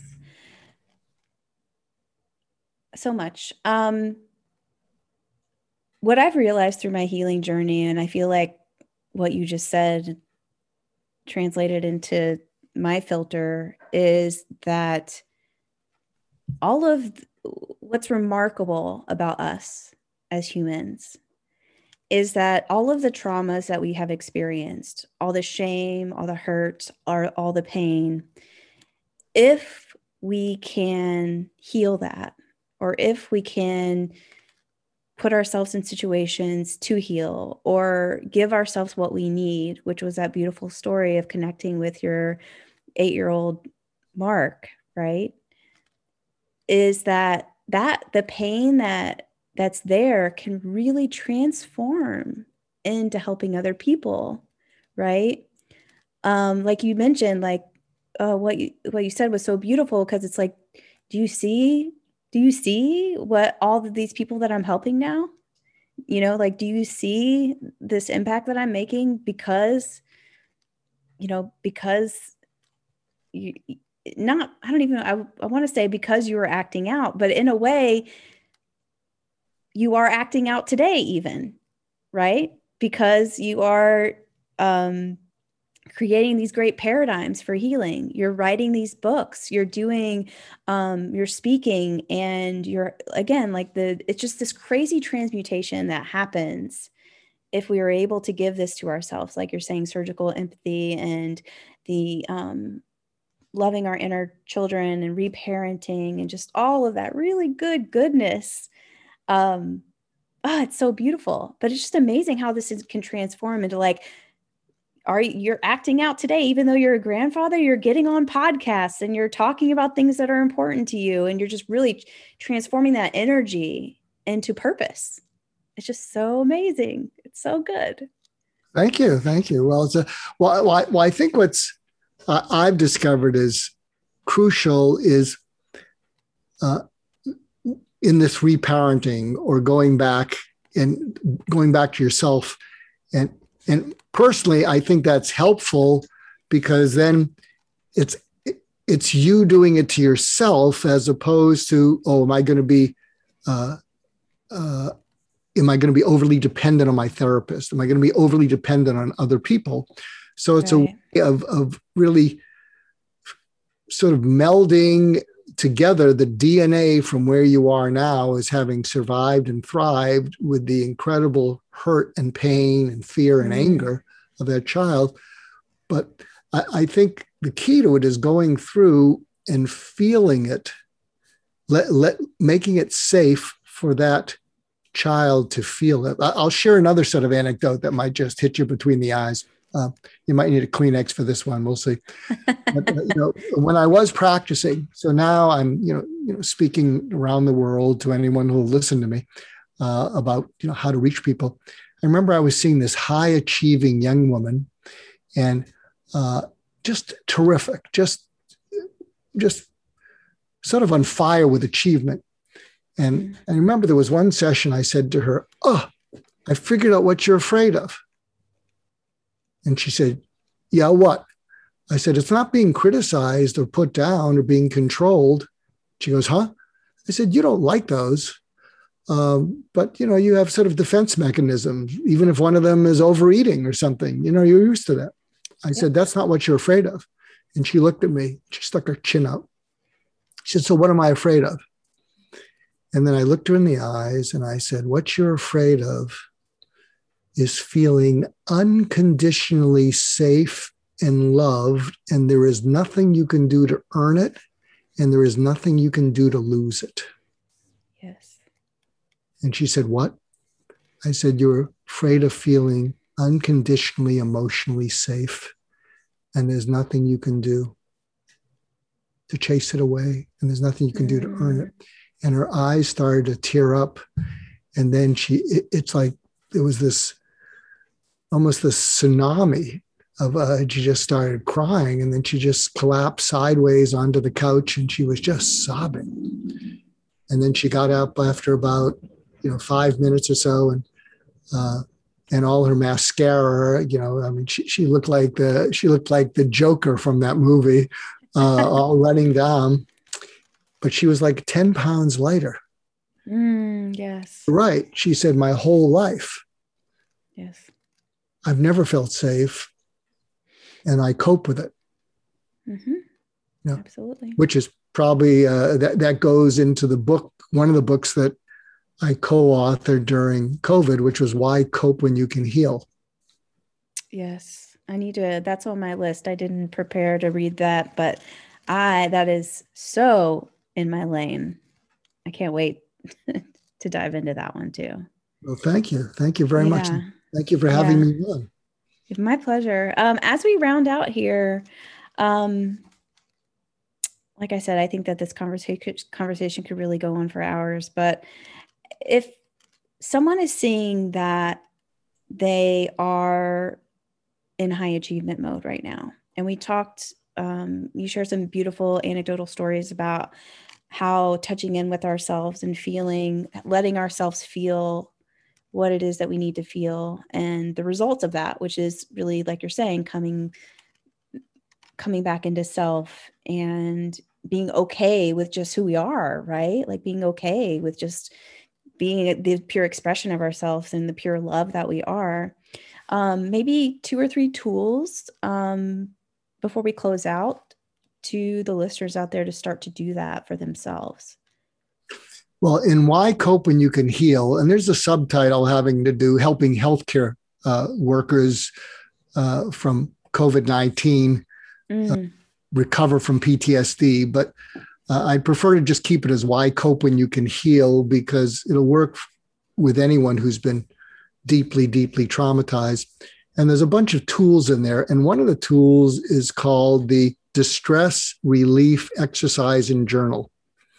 So much. Um, what I've realized through my healing journey, and I feel like what you just said translated into my filter, is that all of what's remarkable about us as humans is that all of the traumas that we have experienced, all the shame, all the hurt, all, all the pain, if we can heal that, or if we can put ourselves in situations to heal or give ourselves what we need, which was that beautiful story of connecting with your eight-year-old Mark, right? Is that that the pain that that's there can really transform into helping other people, right? Um, like you mentioned, like uh, what you what you said was so beautiful because it's like, do you see? Do you see what all of these people that I'm helping now? You know, like, do you see this impact that I'm making because, you know, because you not, I don't even, I, I want to say because you were acting out, but in a way, you are acting out today, even, right? Because you are um, creating these great paradigms for healing. You're writing these books, you're doing, um, you're speaking, and you're, again, like the, it's just this crazy transmutation that happens if we are able to give this to ourselves, like you're saying, surgical empathy and the um, loving our inner children and reparenting and just all of that really good goodness. Um, oh, it's so beautiful, but it's just amazing how this is, can transform into like, are you're acting out today, even though you're a grandfather, you're getting on podcasts and you're talking about things that are important to you. And you're just really transforming that energy into purpose. It's just so amazing. It's so good. Thank you. Thank you. Well, it's a, well, well, I, well, I think what's uh, I've discovered is crucial is uh, in this reparenting or going back and going back to yourself. And, and personally, I think that's helpful because then it's, it's you doing it to yourself as opposed to, oh, am I going to be, uh, uh, am I going to be overly dependent on my therapist? Am I going to be overly dependent on other people? So it's right. a way of, of really sort of melding together the D N A from where you are now as having survived and thrived with the incredible hurt and pain and fear and mm. anger of that child. But I, I think the key to it is going through and feeling it, let, let, making it safe for that child to feel it. I'll share another sort of anecdote that might just hit you between the eyes. Uh, you might need a Kleenex for this one. We'll see. But, uh, you know, when I was practicing, so now I'm, you know, you know, speaking around the world to anyone who will listen to me uh, about, you know, how to reach people. I remember I was seeing this high achieving young woman, and uh, just terrific, just, just sort of on fire with achievement. And I remember there was one session I said to her, "Oh, I figured out what you're afraid of." And she said, "Yeah, what?" I said, "It's not being criticized or put down or being controlled." She goes, "Huh?" I said, "You don't like those. Um, but, you know, you have sort of defense mechanisms, even if one of them is overeating or something, you know, you're used to that." I yeah. said, "That's not what you're afraid of." And she looked at me, she stuck her chin out. She said, "So what am I afraid of?" And then I looked her in the eyes and I said, "What you're afraid of is feeling unconditionally safe and loved, and there is nothing you can do to earn it, and there is nothing you can do to lose it." Yes. And she said, "What?" I said, "You're afraid of feeling unconditionally emotionally safe, and there's nothing you can do to chase it away, and there's nothing you can do to earn it." And her eyes started to tear up. And then she, it, it's like there was this, almost this tsunami of, uh, she just started crying. And then she just collapsed sideways onto the couch and she was just sobbing. And then she got up after about, you know, five minutes or so, and, uh, and all her mascara, you know, I mean, she, she looked like the, she looked like the Joker from that movie, uh, all running down. But she was like ten pounds lighter. Mm, yes. Right. She said, "My whole life, yes, I've never felt safe, and I cope with it." Mm-hmm. Yeah. Absolutely. Which is probably, uh, that, that goes into the book, one of the books that I co-authored during COVID, which was Why Cope When You Can Heal. Yes. I need to, that's on my list. I didn't prepare to read that, but I, that is so in my lane. I can't wait to dive into that one too. Well, thank you. Thank you very yeah. much. Thank you for having yeah. me on. It's my pleasure. Um, as we round out here, um, like I said, I think that this conversation conversation could really go on for hours, but if someone is seeing that they are in high achievement mode right now, and we talked, um, you shared some beautiful anecdotal stories about how touching in with ourselves and feeling, letting ourselves feel what it is that we need to feel, and the results of that, which is really, like you're saying, coming, coming back into self and being okay with just who we are, right? Like being okay with just being the pure expression of ourselves and the pure love that we are. Um, maybe two or three tools um, before we close out to the listeners out there to start to do that for themselves. Well, in Why Cope When You Can Heal, and there's a subtitle having to do helping healthcare uh, workers uh, from COVID nineteen mm. uh, recover from P T S D, but uh, I prefer to just keep it as Why Cope When You Can Heal, because it'll work with anyone who's been deeply, deeply traumatized. And there's a bunch of tools in there. And one of the tools is called the Distress Relief Exercise and Journal.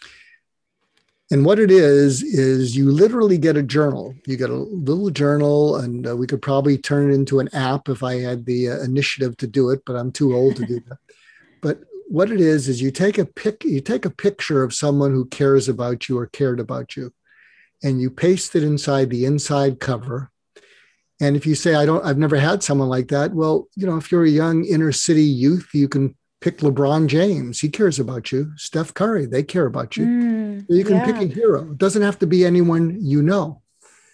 And what it is, is you literally get a journal. You get a little journal, and uh, we could probably turn it into an app if I had the uh, initiative to do it, but I'm too old to do that. But what it is, is you take a pic, you take a picture of someone who cares about you or cared about you, and you paste it inside the inside cover. And if you say, I don't, I've never had someone like that. Well, you know, if you're a young inner city youth, you can pick LeBron James. He cares about you. Steph Curry, they care about you. Mm, you can yeah. pick a hero. It doesn't have to be anyone you know.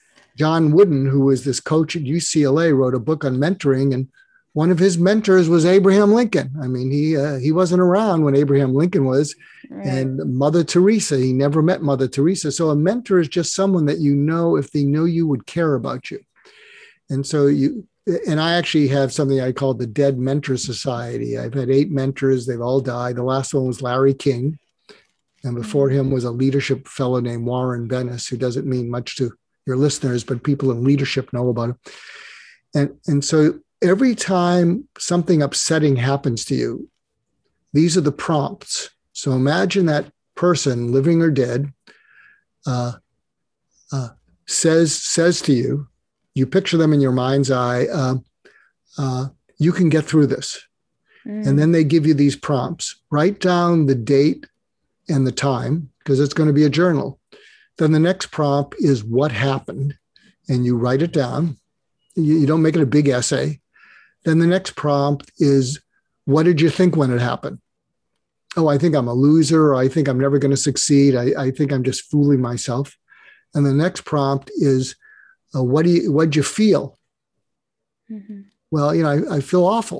John Wooden, who was this coach at U C L A, wrote a book on mentoring, and one of his mentors was Abraham Lincoln. I mean, he uh, he wasn't around when Abraham Lincoln was, right. And Mother Teresa, he never met Mother Teresa. So a mentor is just someone that you know, if they know you, would care about you. And so you, and I actually have something I call the Dead Mentor Society. I've had eight mentors. They've all died. The last one was Larry King. And before him was a leadership fellow named Warren Bennis, who doesn't mean much to your listeners, but people in leadership know about him. And, and so every time something upsetting happens to you, these are the prompts. So imagine that person, living or dead, uh, uh, says, says to you, you picture them in your mind's eye, uh, uh, you can get through this. Mm. And then they give you these prompts. Write down the date and the time, because it's going to be a journal. Then the next prompt is what happened, and you write it down. You, you don't make it a big essay. Then the next prompt is, what did you think when it happened? Oh, I think I'm a loser, or I think I'm never going to succeed. I, I think I'm just fooling myself. And the next prompt is, Uh, what do you, what'd you feel? Mm-hmm. Well, you know, I, I feel awful.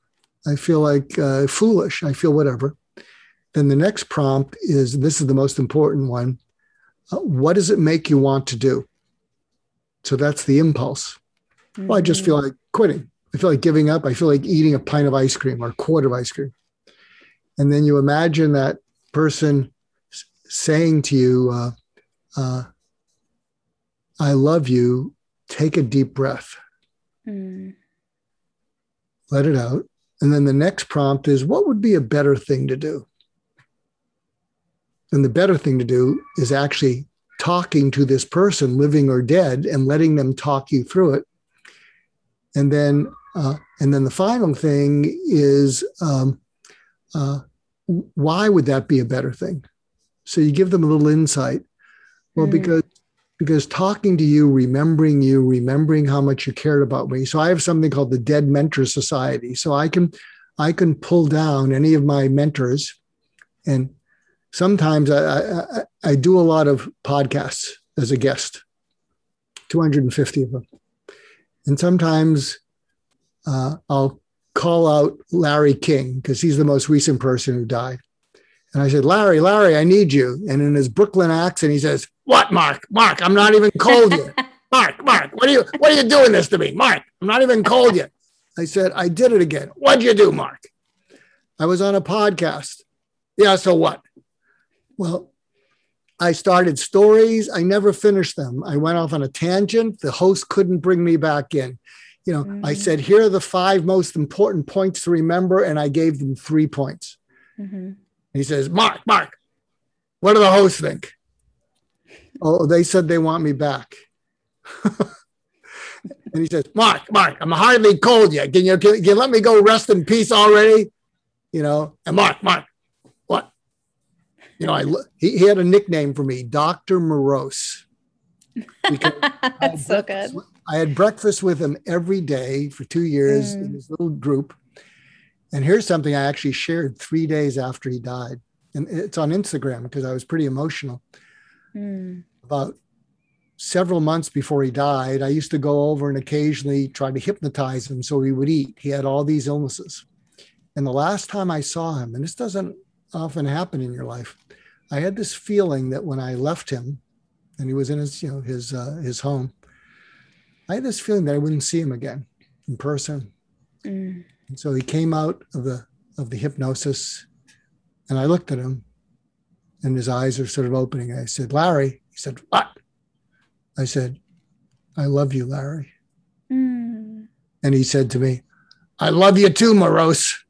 I feel like uh, foolish. I feel whatever. Then the next prompt is, this is the most important one. Uh, what does it make you want to do? So that's the impulse. Mm-hmm. Well, I just feel like quitting. I feel like giving up. I feel like eating a pint of ice cream or a quart of ice cream. And then you imagine that person saying to you, uh, uh, I love you. Take a deep breath. Mm. Let it out. And then the next prompt is, what would be a better thing to do? And the better thing to do is actually talking to this person, living or dead, and letting them talk you through it. And then, uh, and then the final thing is, um, uh, why would that be a better thing? So you give them a little insight. Well, mm. because Because talking to you, remembering you, remembering how much you cared about me. So I have something called the Dead Mentor Society. So I can, I can pull down any of my mentors, and sometimes I, I, I do a lot of podcasts as a guest, two hundred fifty of them. And sometimes uh, I'll call out Larry King, because he's the most recent person who died. And I said, Larry, Larry, I need you. And in his Brooklyn accent, he says, what, Mark? Mark, I'm not even cold yet. Mark, Mark, what are you, what are you doing this to me? Mark, I'm not even cold yet. I said, I did it again. What'd you do, Mark? I was on a podcast. Yeah, so what? Well, I started stories. I never finished them. I went off on a tangent. The host couldn't bring me back in. You know, mm-hmm. I said, here are the five most important points to remember. And I gave them three points. Mm-hmm. He says, Mark, Mark, what do the hosts think? Oh, they said they want me back. And he says, Mark, Mark, I'm hardly cold yet. Can you, can you let me go rest in peace already? You know, and Mark, Mark, what? You know, I he, he had a nickname for me, Doctor Morose. That's so good. With, I had breakfast with him every day for two years mm. in this little group. And here's something I actually shared three days after he died. And it's on Instagram because I was pretty emotional. Mm. About several months before he died, I used to go over and occasionally try to hypnotize him so he would eat. He had all these illnesses. And the last time I saw him, and this doesn't often happen in your life, I had this feeling that when I left him and he was in his, you know, his, uh, his home, I had this feeling that I wouldn't see him again in person. Mm. And so he came out of the of the hypnosis, and I looked at him, and his eyes are sort of opening. I said, Larry. He said, what? I said, I love you, Larry. Mm. And he said to me, I love you too, Morose.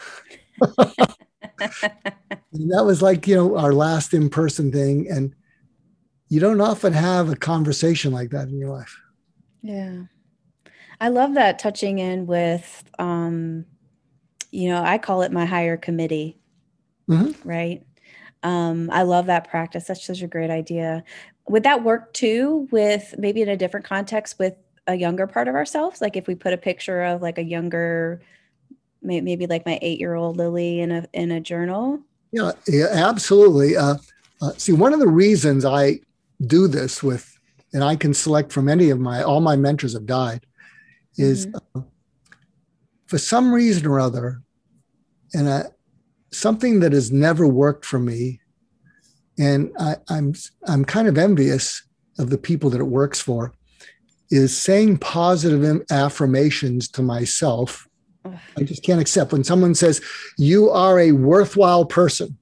And that was like, you know, our last in-person thing. And you don't often have a conversation like that in your life. Yeah. I love that touching in with, um, you know, I call it my higher committee, Mm-hmm. right? Um, I love that practice. That's such a great idea. Would that work too with maybe in a different context with a younger part of ourselves? Like if we put a picture of like a younger, maybe like my eight-year-old Lily in a in a journal? Yeah, yeah, absolutely. Uh, uh, see, one of the reasons I do this with, and I can select from any of my, all my mentors have died, is Mm-hmm. uh, for some reason or other, and I, something that has never worked for me, and I, I'm I'm kind of envious of the people that it works for, is saying positive affirmations to myself. I just can't accept when someone says, you are a worthwhile person.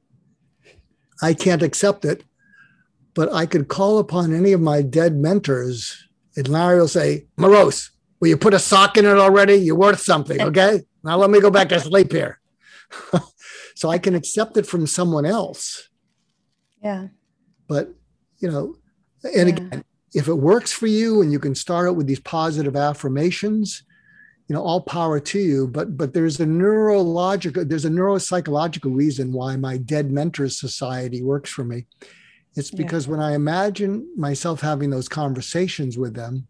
I can't accept it, but I could call upon any of my dead mentors, and Larry will say, Morose, will you put a sock in it already? You're worth something, okay? Now let me go back to sleep here. So I can accept it from someone else. Yeah. But, you know, and Yeah. again, if it works for you and you can start out with these positive affirmations, you know, all power to you. But but there's a neurological, there's a neuropsychological reason why my Dead Mentors Society works for me. It's Yeah. because when I imagine myself having those conversations with them,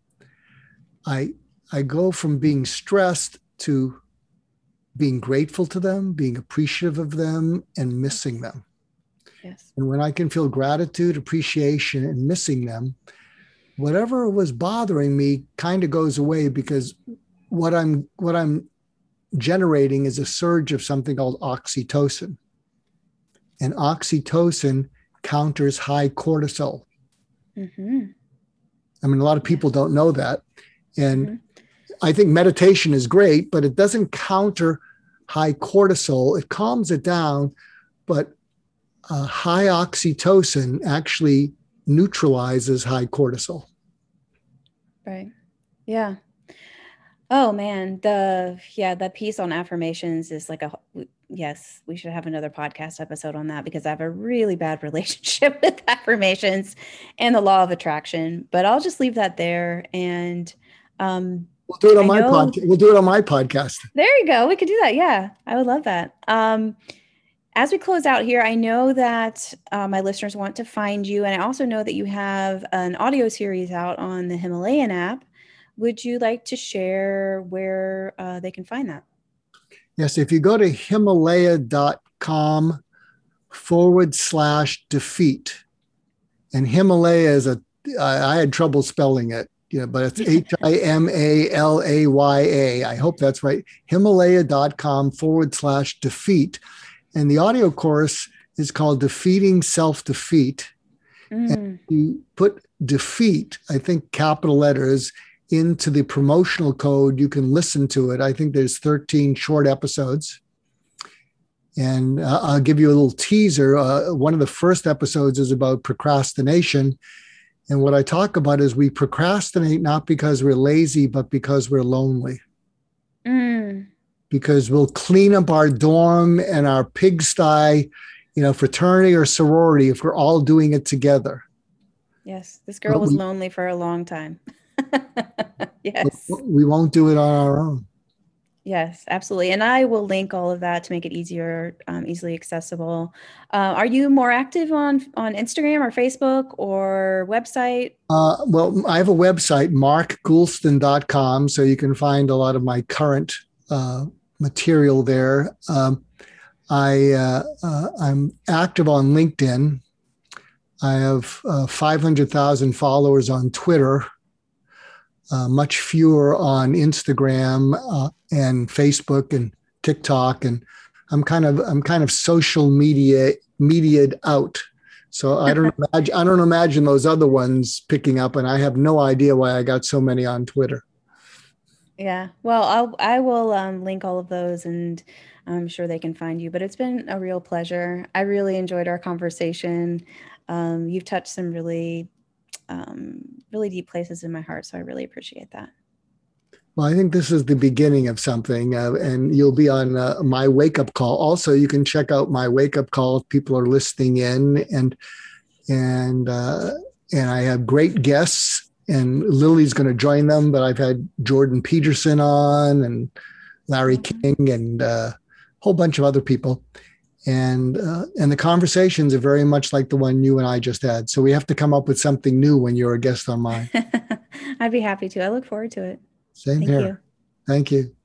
I I go from being stressed to being grateful to them, being appreciative of them, and missing them. Yes. And when I can feel gratitude, appreciation, and missing them, whatever was bothering me kind of goes away because what I'm what I'm generating is a surge of something called oxytocin. And oxytocin counters high cortisol. Mm-hmm. I mean, a lot of Yeah. people don't know that. And Mm-hmm. I think meditation is great, but it doesn't counter high cortisol. It calms it down, but uh, high oxytocin actually neutralizes high cortisol. Right. Yeah. Oh man, the yeah, the piece on affirmations is like a yes, we should have another podcast episode on that because I have a really bad relationship with affirmations and the law of attraction. But I'll just leave that there. And um, We'll do it on I my know podcast. We'll do it on my podcast. there you go. We could do that. Yeah, I would love that. Um, as we close out here, I know that uh, my listeners want to find you, and I also know that you have an audio series out on the Himalayan app. Would you like to share where uh, they can find that? Yes, if you go to Himalaya.com forward slash defeat, and Himalaya is a, I, I had trouble spelling it, you know, but it's H I M A L A Y A. I hope that's right. Himalaya.com forward slash defeat. And the audio course is called Defeating Self Defeat. And Mm, you put defeat, I think capital letters, into the promotional code. You can listen to it. I think there's thirteen short episodes. And uh, I'll give you a little teaser. Uh, one of the first episodes is about procrastination. And what I talk about is we procrastinate not because we're lazy, but because we're lonely. mm, Because we'll clean up our dorm and our pigsty, you know, fraternity or sorority if we're all doing it together. yes, this girl But was we, lonely for a long time. but Yes. we won't do it on our own. Yes, absolutely. And I will link all of that to make it easier, um, easily accessible. Uh, are you more active on on Instagram or Facebook or website? Uh, well, I have a website, mark goulston dot com, so you can find a lot of my current uh, material there. Um, I uh, uh, I'm active on LinkedIn. I have uh, five hundred thousand followers on Twitter, uh, much fewer on Instagram uh, and Facebook and TikTok, and I'm kind of I'm kind of social media mediated out. So I don't imagine I don't imagine those other ones picking up, and I have no idea why I got so many on Twitter. Yeah. Well, I'll I will um, link all of those, and I'm sure they can find you. But it's been a real pleasure. I really enjoyed our conversation. Um, you've touched some really, um, really deep places in my heart, so I really appreciate that. Well, I think this is the beginning of something, uh, and you'll be on uh, my wake up call. Also, you can check out my wake up call if people are listening in, and and uh, and I have great guests, and Lily's going to join them. But I've had Jordan Peterson on, and Larry King, and uh, a whole bunch of other people, and uh, and the conversations are very much like the one you and I just had. So we have to come up with something new when you're a guest on mine. I'd be happy to. I look forward to it. Same Thank here. you. Thank you.